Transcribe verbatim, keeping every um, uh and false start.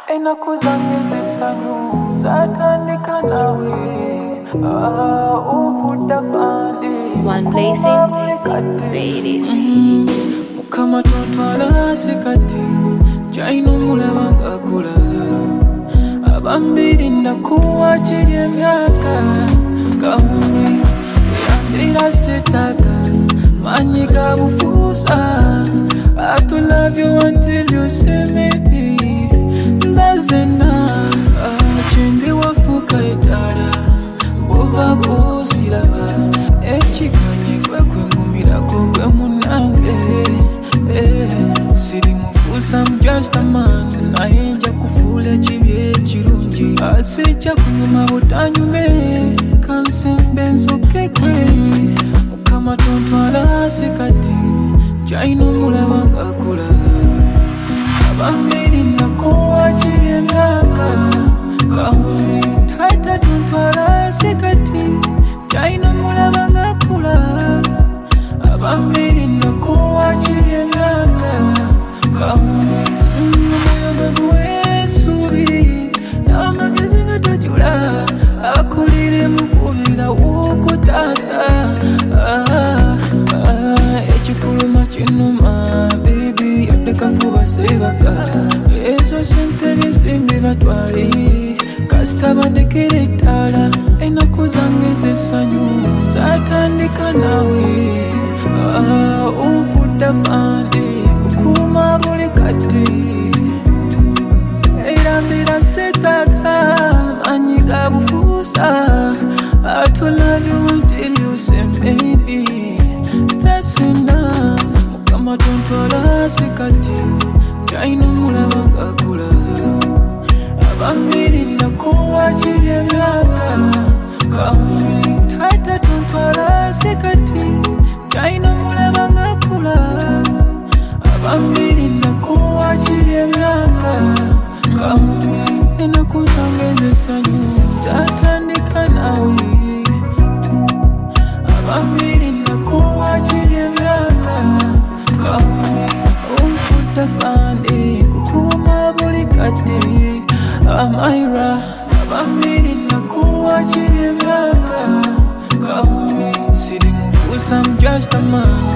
Enaku zange zisanyu zatandika nawe ah ufuta fandi One blazing lady. Mukama tontwala sikati jaino mulabanga kula abambiri ndakuwa kiri emyaka kaumi yandira sitaka manyiga bufusa I to love you until you say maybe Ndazena chindi wafuka itala Mbova kusiraba Echikanye kwe kwe ngumira kwe munange Siri mufusa I'm just a man Nainja kufule chibye chirunji Asicha kunyuma butanyume Kansimbenzo kekwe Mukama tontwala sikati Jaino mulabanga kula Abambiri nakuwa kiri emyaka kaumi Tata tumpala sikati Jaino mulabanga kula Abambiri nakuwa kiri emyaka kaumi Muyobe gwe subi Namagezi nga tajula Akulire mukubira uko tata ah, ah, Echikuluma chinuma baby Yodeka fuba sebaka Ezo senteri zimbi batwali Kasita bandekere itala Enaku zange zisanyu zatandika nawe ah, ufuta fandi kukuma buli kati Eirambira setaka manyiga bufusa I to love you until you say maybe That's enough Mukama tontwala sikati Jaino mulabanga kula Abambiri nakuwa kiri emyaka kaumi Tata tontwala sikati Jaino mulabanga kula Abambiri nakuwa kiri emyaka kaumi Enaku zange zisanyu zatandika nawe Abambiri nakuwa kiri emyaka kaumi Umfuta fandi kukuma buli kati Amaira Abambiri nakuwa kiri emyaka kaumi Siri mufusa I'm just a man